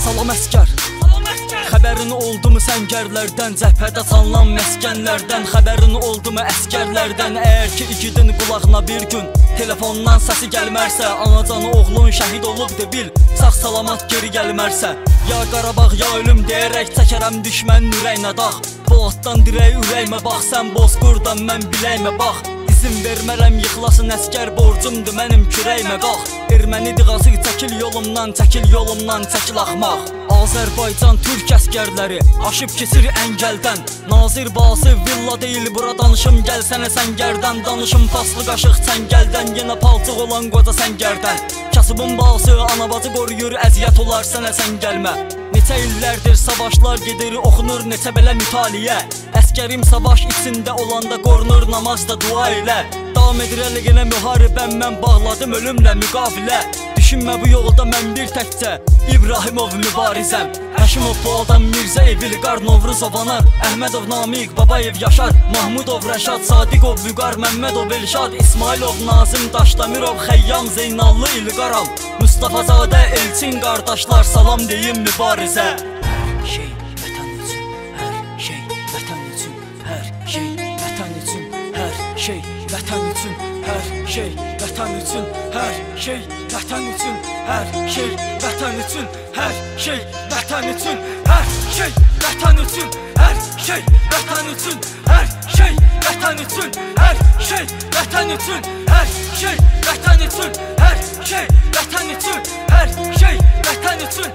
Salam əskər, xəbərin oldu mu səngərlərdən, cəbhədə salınan məskənlərdən, xəbərin oldu mu əskərlərdən? Əgər ki igidin qulağına bir gün telefondan səsi gəlmərsə, anacanı oğlun şəhid olub de bil, sağ salamat geri gəlmərsə. Ya Qarabağ ya ölüm deyərək çəkərəm düşmənin ürəyinə dağ. Polatdan dirək ürəyimə bax, sən bozqurdan mən biləyimə bax. İzin vermərəm yıxılasın əskər, borcumdur mənim kürəyimə qalx. Erməni diğası çəkil yolumdan, çəkil yolumdan, çəkil axmaq. Azərbaycan türk əskərləri aşıb keçir əngəldən. Nazir bası villa deyil bura danışım, gəlsənə səngərdən. Danışım paslı qaşıq çəngəldən, yenə palçıq olan qoca səngərdən. Kasıbın bası anabacı qoruyur, əziyyət olar sənə sən gəlmə. Neçə illərdir savaşlar gedir, oxunur neçə belə mütaliyə. Əskərim savaş içində olanda qorunur namazda dua ilə. Davam edir əleyhinə müharibəm, mən bağladım ölümlə müqavilə. Düşünmə bu yolda mən bir təkcə İbrahimov mübarizəm. Həşimov bu adam Mirzəyev, İlqar Novruzov anar, Əhmədov Namiq, Babayev Yaşar, Mahmudov Rəşad, Sadiqov Vüqar, Məmmədov Elşad, İsmailov Nazim, Daşdamirov Xəyyam, Zeynallı İlqaram, Mustafazadə Elçin qardaşlar, salam deyim mübarizə. Hər şey vətən üçün, hər şey vətən üçün, hər şey vətən üçün, hər şey vətən üçün, hər şey vətən üçün, hər şey vətən üçün, hər şey vətən üçün, hər şey vətən üçün, hər şey vətən üçün, hər şey vətən üçün, hər şey vətən üçün, hər şey vətən üçün, hər şey vətən üçün, hər şey vətən üçün, hər şey vətən üçün,